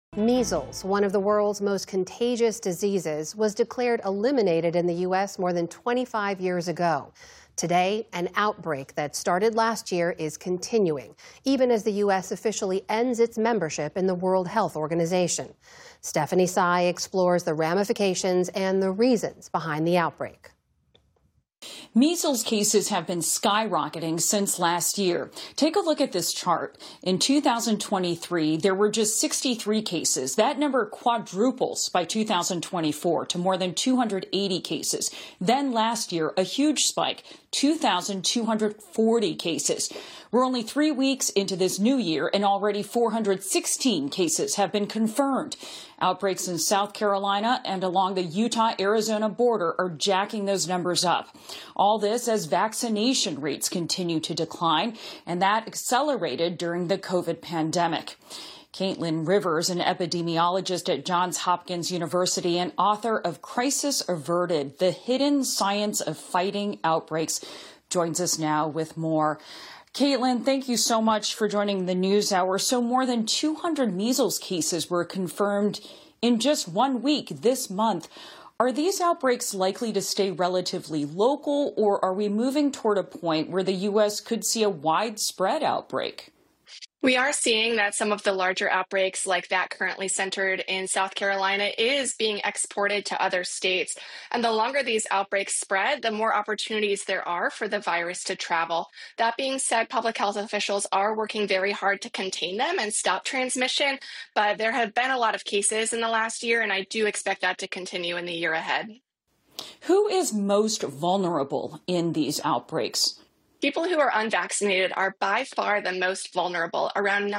Measles, one of the world's most contagious diseases, was declared eliminated in the U.S. more than 25 years ago. Today, an outbreak that started last year is continuing, even as the U.S. officially ends its membership in the World Health Organization. Stephanie Tsai explores the ramifications and the reasons behind the outbreak. Measles cases have been skyrocketing since last year. Take a look at this chart. In 2023, there were just 63 cases. That number quadruples by 2024 to more than 280 cases. Then last year, a huge spike, 2,240 cases. We're only 3 weeks into this new year, and already 416 cases have been confirmed. Outbreaks in South Carolina and along the Utah-Arizona border are jacking those numbers up. All this as vaccination rates continue to decline, and that accelerated during the COVID pandemic. Caitlin Rivers, an epidemiologist at Johns Hopkins University and author of Crisis Averted, The Hidden Science of Fighting Outbreaks, joins us now with more. Caitlin, thank you so much for joining the NewsHour. So more than 200 measles cases were confirmed in just 1 week this month. Are these outbreaks likely to stay relatively local, or are we moving toward a point where the U.S. could see a widespread outbreak? We are seeing that some of the larger outbreaks, like that currently centered in South Carolina, is being exported to other states. And the longer these outbreaks spread, the more opportunities there are for the virus to travel. That being said, public health officials are working very hard to contain them and stop transmission. But there have been a lot of cases in the last year, and I do expect that to continue in the year ahead. Who is most vulnerable in these outbreaks? People who are unvaccinated are by far the most vulnerable. Around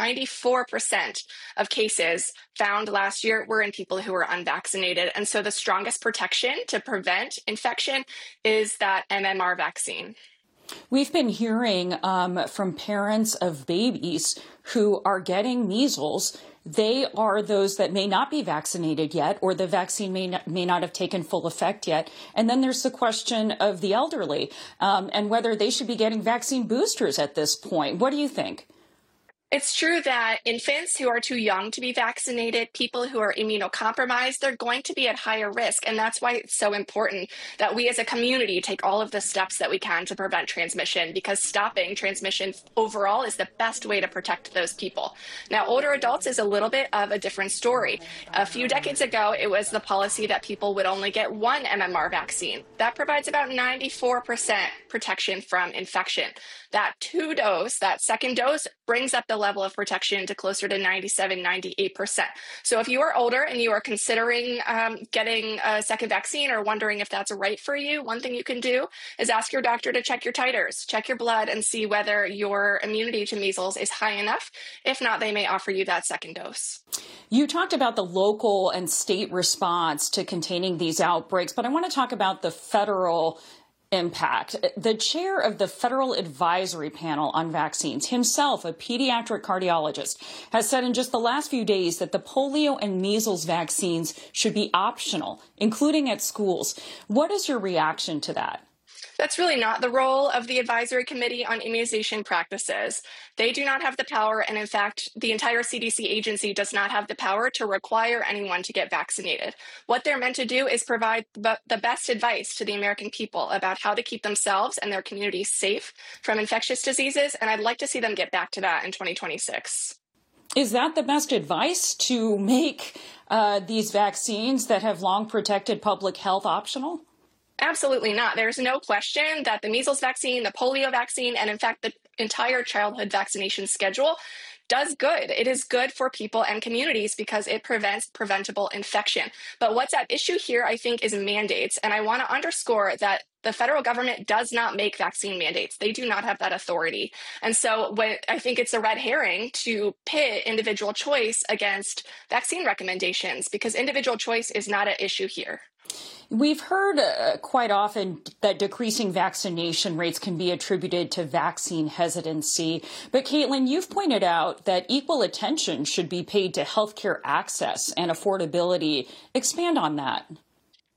94% of cases found last year were in people who are unvaccinated. And so the strongest protection to prevent infection is that MMR vaccine. We've been hearing from parents of babies who are getting measles. They are those that may not be vaccinated yet, or the vaccine may not have taken full effect yet. And then there's the question of the elderly and whether they should be getting vaccine boosters at this point. What do you think? It's true that infants who are too young to be vaccinated, people who are immunocompromised, they're going to be at higher risk. And that's why it's so important that we as a community take all of the steps that we can to prevent transmission, because stopping transmission overall is the best way to protect those people. Now, older adults is a little bit of a different story. A few decades ago, it was the policy that people would only get one MMR vaccine. That provides about 94% protection from infection. That that second dose, brings up the level of protection to closer to 97-98%. So if you are older and you are considering getting a second vaccine or wondering if that's right for you, one thing you can do is ask your doctor to check your titers, check your blood, and see whether your immunity to measles is high enough. If not, they may offer you that second dose. You talked about the local and state response to containing these outbreaks, but I want to talk about the federal impact. The chair of the Federal Advisory Panel on Vaccines, himself a pediatric cardiologist, has said in just the last few days that the polio and measles vaccines should be optional, including at schools. What is your reaction to that? That's really not the role of the Advisory Committee on Immunization Practices. They do not have the power, and in fact, the entire CDC agency does not have the power to require anyone to get vaccinated. What they're meant to do is provide the best advice to the American people about how to keep themselves and their communities safe from infectious diseases, and I'd like to see them get back to that in 2026. Is that the best advice, to make these vaccines that have long protected public health optional? Absolutely not. There's no question that the measles vaccine, the polio vaccine, and in fact, the entire childhood vaccination schedule does good. It is good for people and communities because it prevents preventable infection. But what's at issue here, I think, is mandates. And I want to underscore that the federal government does not make vaccine mandates. They do not have that authority. And so I think it's a red herring to pit individual choice against vaccine recommendations, because individual choice is not an issue here. We've heard quite often that decreasing vaccination rates can be attributed to vaccine hesitancy. But Caitlin, you've pointed out that equal attention should be paid to healthcare access and affordability. Expand on that.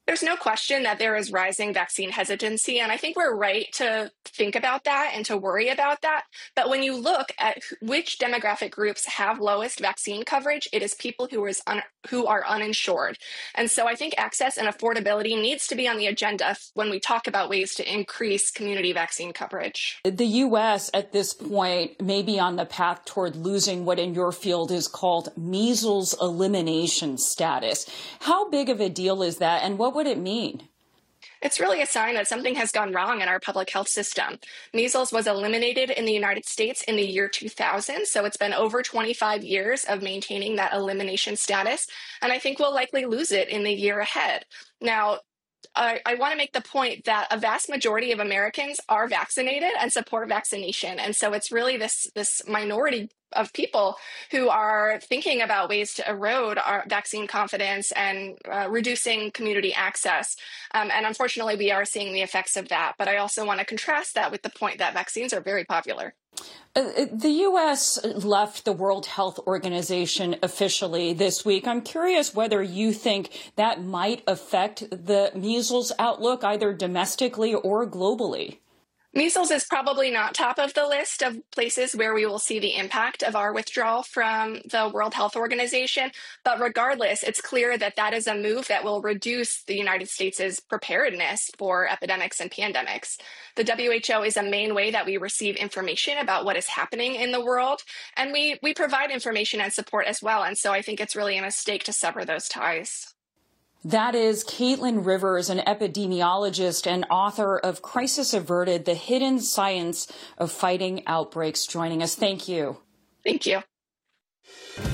There's no question that there is rising vaccine hesitancy, and I think we're right to think about that and to worry about that. But when you look at which demographic groups have lowest vaccine coverage, it is people who are uninsured. And so I think access and affordability needs to be on the agenda when we talk about ways to increase community vaccine coverage. The U.S. at this point may be on the path toward losing what in your field is called measles elimination status. How big of a deal is that, and what would it mean? It's really a sign that something has gone wrong in our public health system. Measles was eliminated in the United States in the year 2000, so it's been over 25 years of maintaining that elimination status, and I think we'll likely lose it in the year ahead. Now, I want to make the point that a vast majority of Americans are vaccinated and support vaccination. And so it's really this minority of people who are thinking about ways to erode our vaccine confidence and reducing community access. And unfortunately, we are seeing the effects of that. But I also want to contrast that with the point that vaccines are very popular. The U.S. left the World Health Organization officially this week. I'm curious whether you think that might affect the measles outlook, either domestically or globally. Measles is probably not top of the list of places where we will see the impact of our withdrawal from the World Health Organization. But regardless, it's clear that that is a move that will reduce the United States' preparedness for epidemics and pandemics. The WHO is a main way that we receive information about what is happening in the world, and we provide information and support as well. And so I think it's really a mistake to sever those ties. That is Caitlin Rivers, an epidemiologist and author of Crisis Averted, The Hidden Science of Fighting Outbreaks, joining us. Thank you. Thank you.